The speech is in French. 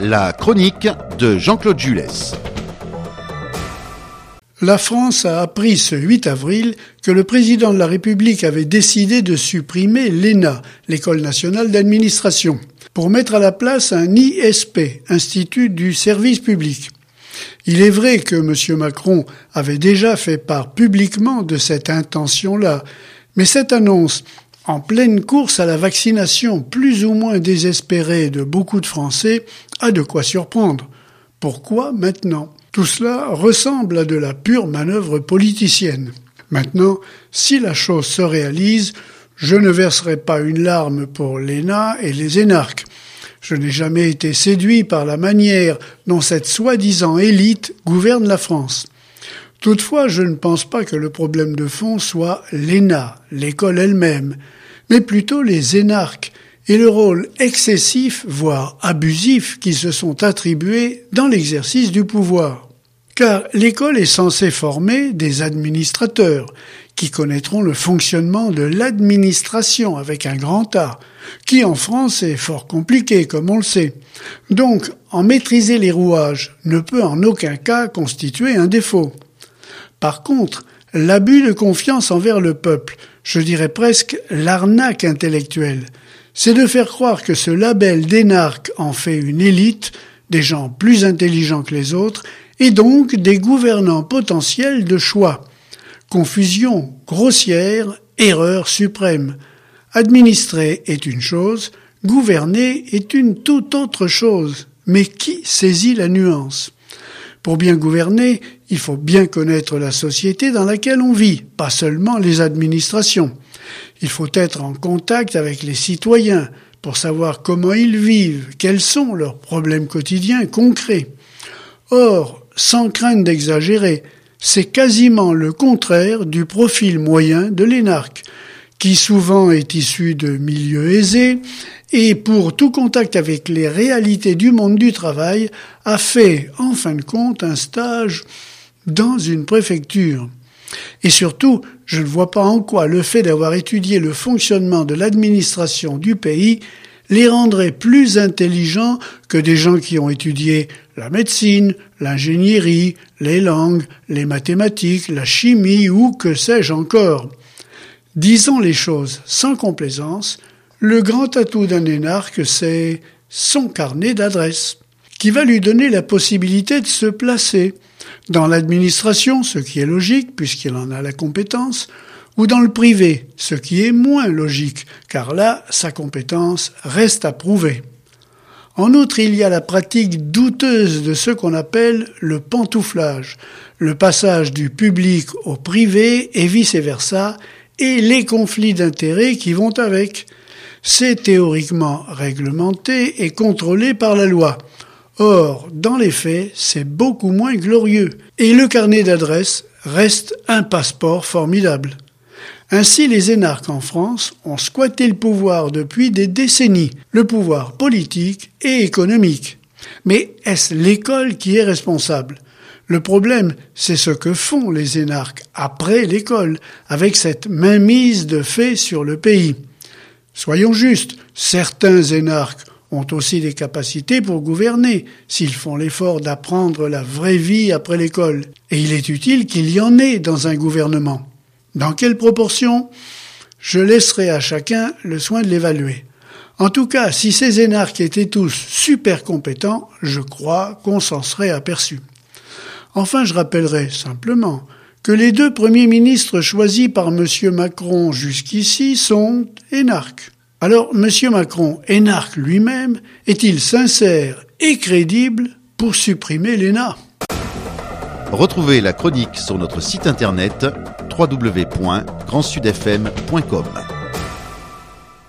La chronique de Jean-Claude Jules. La France a appris ce 8 avril que le président de la République avait décidé de supprimer l'ENA, l'École nationale d'administration, pour mettre à la place un ISP, Institut du service public. Il est vrai que M. Macron avait déjà fait part publiquement de cette intention-là, mais cette annonce, en pleine course à la vaccination plus ou moins désespérée de beaucoup de Français, a de quoi surprendre. Pourquoi maintenant ? Tout cela ressemble à de la pure manœuvre politicienne. Maintenant, si la chose se réalise, je ne verserai pas une larme pour l'ENA et les énarques. Je n'ai jamais été séduit par la manière dont cette soi-disant élite gouverne la France. Toutefois, je ne pense pas que le problème de fond soit l'ENA, l'école elle-même, mais plutôt les énarques et le rôle excessif, voire abusif, qui se sont attribués dans l'exercice du pouvoir. Car l'école est censée former des administrateurs qui connaîtront le fonctionnement de l'administration avec un grand A, qui en France est fort compliqué, comme on le sait. Donc, en maîtriser les rouages ne peut en aucun cas constituer un défaut. Par contre, l'abus de confiance envers le peuple, je dirais presque l'arnaque intellectuelle, c'est de faire croire que ce label d'énarque en fait une élite, des gens plus intelligents que les autres, et donc des gouvernants potentiels de choix. Confusion grossière, erreur suprême. Administrer est une chose, gouverner est une toute autre chose. Mais qui saisit la nuance ? Pour bien gouverner, il faut bien connaître la société dans laquelle on vit, pas seulement les administrations. Il faut être en contact avec les citoyens pour savoir comment ils vivent, quels sont leurs problèmes quotidiens concrets. Or, sans crainte d'exagérer, c'est quasiment le contraire du profil moyen de l'énarque, qui souvent est issu de milieux aisés et pour tout contact avec les réalités du monde du travail a fait, en fin de compte, un stage dans une préfecture. Et surtout, je ne vois pas en quoi le fait d'avoir étudié le fonctionnement de l'administration du pays les rendrait plus intelligents que des gens qui ont étudié la médecine, l'ingénierie, les langues, les mathématiques, la chimie ou que sais-je encore. Disons les choses sans complaisance, le grand atout d'un énarque, c'est son carnet d'adresses, qui va lui donner la possibilité de se placer dans l'administration, ce qui est logique puisqu'il en a la compétence, ou dans le privé, ce qui est moins logique, car là, sa compétence reste à prouver. En outre, il y a la pratique douteuse de ce qu'on appelle le pantouflage, le passage du public au privé et vice-versa, et les conflits d'intérêts qui vont avec. C'est théoriquement réglementé et contrôlé par la loi. Or, dans les faits, c'est beaucoup moins glorieux. Et le carnet d'adresses reste un passeport formidable. Ainsi, les énarques en France ont squatté le pouvoir depuis des décennies, le pouvoir politique et économique. Mais est-ce l'école qui est responsable ? Le problème, c'est ce que font les énarques après l'école, avec cette mainmise de fait sur le pays. Soyons justes, certains énarques ont aussi des capacités pour gouverner, s'ils font l'effort d'apprendre la vraie vie après l'école. Et il est utile qu'il y en ait dans un gouvernement. Dans quelle proportion ? Je laisserai à chacun le soin de l'évaluer. En tout cas, si ces énarques étaient tous super compétents, je crois qu'on s'en serait aperçu. Enfin, je rappellerai simplement que les 2 premiers ministres choisis par M. Macron jusqu'ici sont énarques. Alors, M. Macron, énarque lui-même, est-il sincère et crédible pour supprimer l'ENA ? Retrouvez la chronique sur notre site internet www.grandsudfm.com.